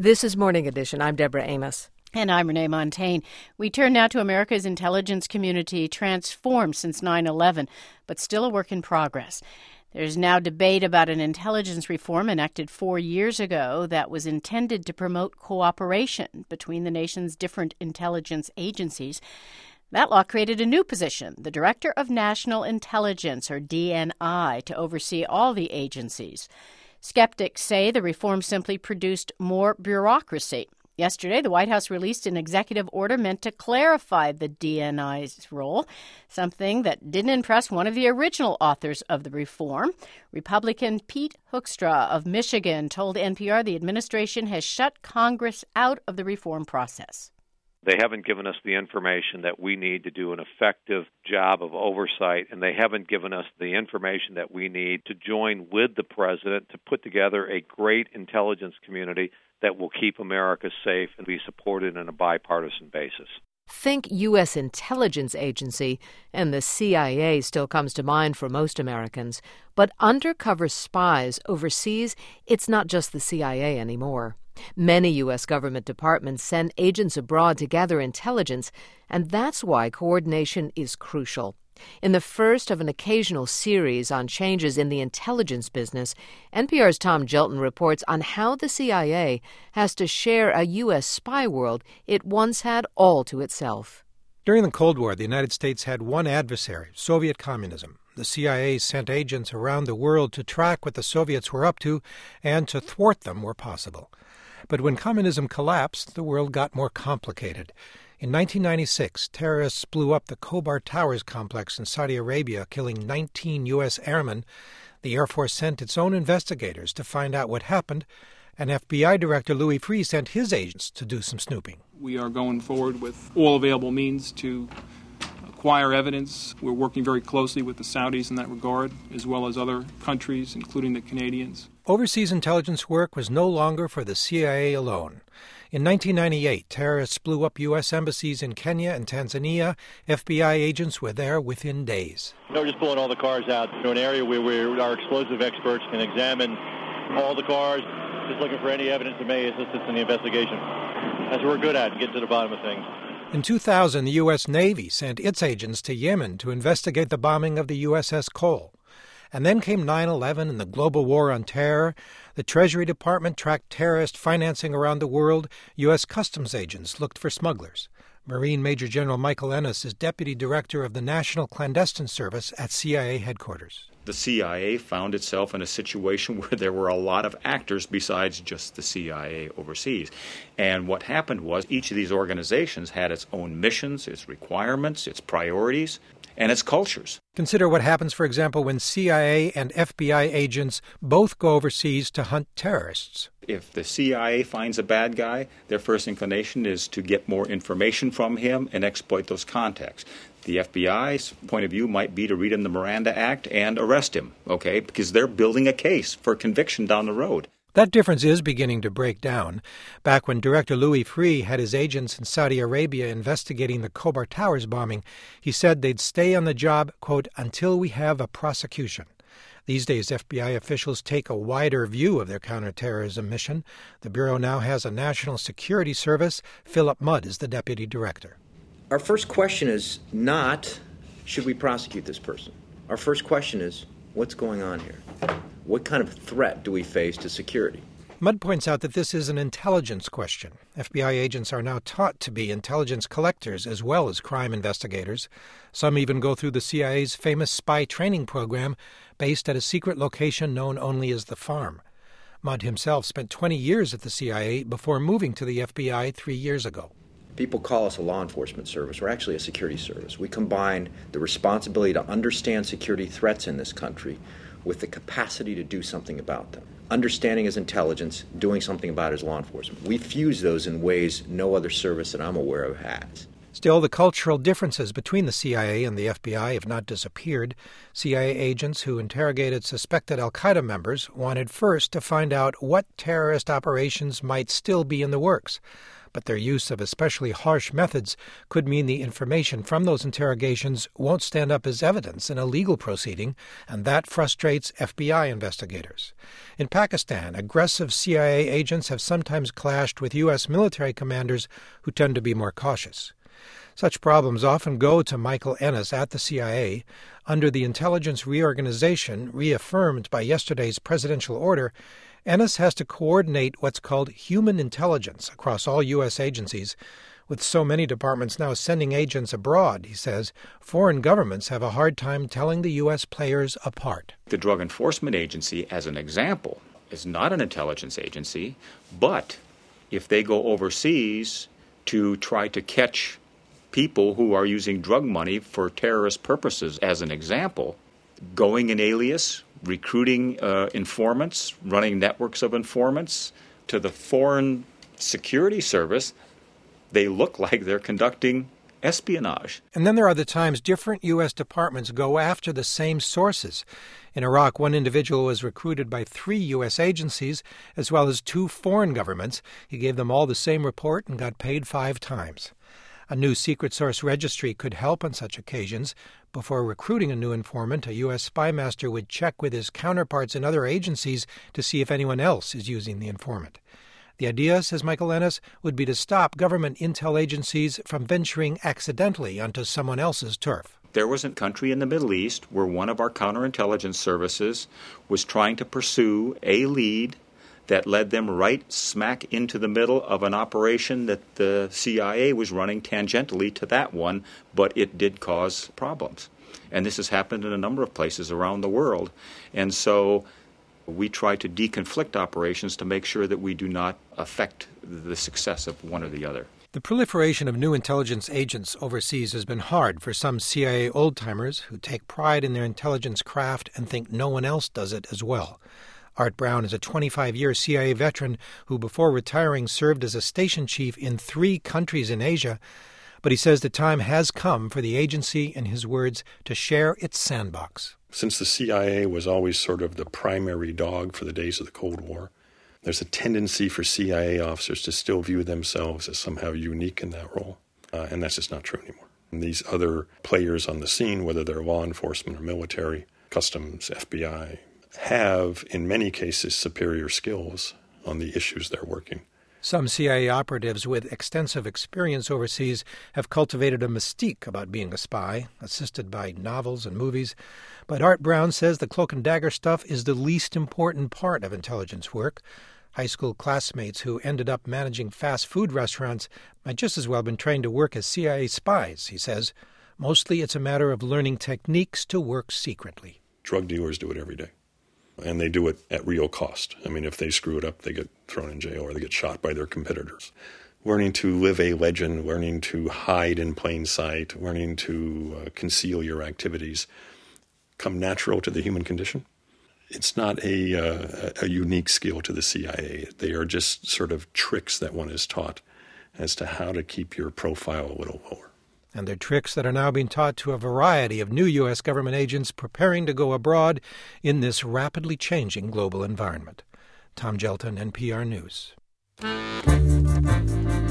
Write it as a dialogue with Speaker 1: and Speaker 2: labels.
Speaker 1: This is Morning Edition. I'm Deborah Amos.
Speaker 2: And I'm Renee Montaigne. We turn now to America's intelligence community, transformed since 9/11, but still a work in progress. There's now debate about an intelligence reform enacted 4 years ago that was intended to promote cooperation between the nation's different intelligence agencies. That law created a new position, the Director of National Intelligence, or DNI, to oversee all the agencies. Skeptics say the reform simply produced more bureaucracy. Yesterday, the White House released an executive order meant to clarify the DNI's role, something that didn't impress one of the original authors of the reform. Republican Pete Hoekstra of Michigan told NPR the administration has shut Congress out of the reform process.
Speaker 3: They haven't given us the information that we need to do an effective job of oversight, and they haven't given us the information that we need to join with the president to put together a great intelligence community that will keep America safe and be supported on a bipartisan basis.
Speaker 1: Think U.S. intelligence agency, and the CIA still comes to mind for most Americans. But undercover spies overseas, it's not just the CIA anymore. Many U.S. government departments send agents abroad to gather intelligence, and that's why coordination is crucial. In the first of an occasional series on changes in the intelligence business, NPR's Tom Gilton reports on how the CIA has to share a U.S. spy world it once had all to itself.
Speaker 4: During the Cold War, the United States had one adversary, Soviet communism. The CIA sent agents around the world to track what the Soviets were up to and to thwart them where possible. But when communism collapsed, the world got more complicated. In 1996, terrorists blew up the Khobar Towers complex in Saudi Arabia, killing 19 U.S. airmen. The Air Force sent its own investigators to find out what happened, and FBI Director Louis Freeh sent his agents to do some snooping.
Speaker 5: We are going forward with all available means to acquire evidence. We're working very closely with the Saudis in that regard, as well as other countries, including the Canadians.
Speaker 4: Overseas intelligence work was no longer for the CIA alone. In 1998, terrorists blew up U.S. embassies in Kenya and Tanzania. FBI agents were there within days.
Speaker 6: We're just pulling all the cars out to an area where our explosive experts can examine all the cars, just looking for any evidence that may assist us in the investigation. That's what we're good at, get to the bottom of things.
Speaker 4: In 2000, the U.S. Navy sent its agents to Yemen to investigate the bombing of the USS Cole. And then came 9/11 and the global war on terror. The Treasury Department tracked terrorist financing around the world. U.S. Customs agents looked for smugglers. Marine Major General Michael Ennis is Deputy Director of the National Clandestine Service at CIA headquarters.
Speaker 7: The CIA found itself in a situation where there were a lot of actors besides just the CIA overseas. And what happened was each of these organizations had its own missions, its requirements, its priorities, and its cultures.
Speaker 4: Consider what happens, for example, when CIA and FBI agents both go overseas to hunt terrorists.
Speaker 7: If the CIA finds a bad guy, their first inclination is to get more information from him and exploit those contacts. The FBI's point of view might be to read him the Miranda Act and arrest him, okay, because they're building a case for conviction down the road.
Speaker 4: That difference is beginning to break down. Back when Director Louis Freeh had his agents in Saudi Arabia investigating the Khobar Towers bombing, he said they'd stay on the job, quote, until we have a prosecution. These days, FBI officials take a wider view of their counterterrorism mission. The Bureau now has a national security service. Philip Mudd is the deputy director.
Speaker 8: Our first question is not, should we prosecute this person? Our first question is, what's going on here? What kind of threat do we face to security?
Speaker 4: Mudd points out that this is an intelligence question. FBI agents are now taught to be intelligence collectors as well as crime investigators. Some even go through the CIA's famous spy training program based at a secret location known only as the Farm. Mudd himself spent 20 years at the CIA before moving to the FBI 3 years ago.
Speaker 8: People call us a law enforcement service. We're actually a security service. We combine the responsibility to understand security threats in this country with the capacity to do something about them. Understanding is intelligence, doing something about it is law enforcement. We fuse those in ways no other service that I'm aware of has.
Speaker 4: Still, the cultural differences between the CIA and the FBI have not disappeared. CIA agents who interrogated suspected al-Qaeda members wanted first to find out what terrorist operations might still be in the works. But their use of especially harsh methods could mean the information from those interrogations won't stand up as evidence in a legal proceeding, and that frustrates FBI investigators. In Pakistan, aggressive CIA agents have sometimes clashed with U.S. military commanders who tend to be more cautious. Such problems often go to Michael Ennis at the CIA. Under the intelligence reorganization reaffirmed by yesterday's presidential order, Ennis has to coordinate what's called human intelligence across all U.S. agencies. With so many departments now sending agents abroad, he says, foreign governments have a hard time telling the U.S. players apart.
Speaker 7: The Drug Enforcement Agency, as an example, is not an intelligence agency, but if they go overseas to try to catch people who are using drug money for terrorist purposes, as an example, going in alias, recruiting informants, running networks of informants to the Foreign Security Service, they look like they're conducting espionage.
Speaker 4: And then there are the times different U.S. departments go after the same sources. In Iraq, one individual was recruited by 3 U.S. agencies as well as 2 foreign governments. He gave them all the same report and got paid 5 times. A new secret source registry could help on such occasions. Before recruiting a new informant, a U.S. spy master would check with his counterparts in other agencies to see if anyone else is using the informant. The idea, says Michael Ennis, would be to stop government intel agencies from venturing accidentally onto someone else's turf.
Speaker 7: There was a country in the Middle East where one of our counterintelligence services was trying to pursue a lead that led them right smack into the middle of an operation that the CIA was running tangentially to that one, but it did cause problems. And this has happened in a number of places around the world. And so we try to deconflict operations to make sure that we do not affect the success of one or the other.
Speaker 4: The proliferation of new intelligence agents overseas has been hard for some CIA old-timers who take pride in their intelligence craft and think no one else does it as well. Art Brown is a 25-year CIA veteran who, before retiring, served as a station chief in 3 countries in Asia. But he says the time has come for the agency, in his words, to share its sandbox.
Speaker 9: Since the CIA was always sort of the primary dog for the days of the Cold War, there's a tendency for CIA officers to still view themselves as somehow unique in that role. And that's just not true anymore. And these other players on the scene, whether they're law enforcement or military, customs, FBI, have, in many cases, superior skills on the issues they're working.
Speaker 4: Some CIA operatives with extensive experience overseas have cultivated a mystique about being a spy, assisted by novels and movies. But Art Brown says the cloak and dagger stuff is the least important part of intelligence work. High school classmates who ended up managing fast food restaurants might just as well have been trained to work as CIA spies, he says. Mostly it's a matter of learning techniques to work secretly.
Speaker 9: Drug dealers do it every day. And they do it at real cost. I mean, if they screw it up, they get thrown in jail or they get shot by their competitors. Learning to live a legend, learning to hide in plain sight, learning to conceal your activities come natural to the human condition. It's not a unique skill to the CIA. They are just sort of tricks that one is taught as to how to keep your profile a little lower.
Speaker 4: And they're tricks that are now being taught to a variety of new U.S. government agents preparing to go abroad in this rapidly changing global environment. Tom Gelton, NPR News.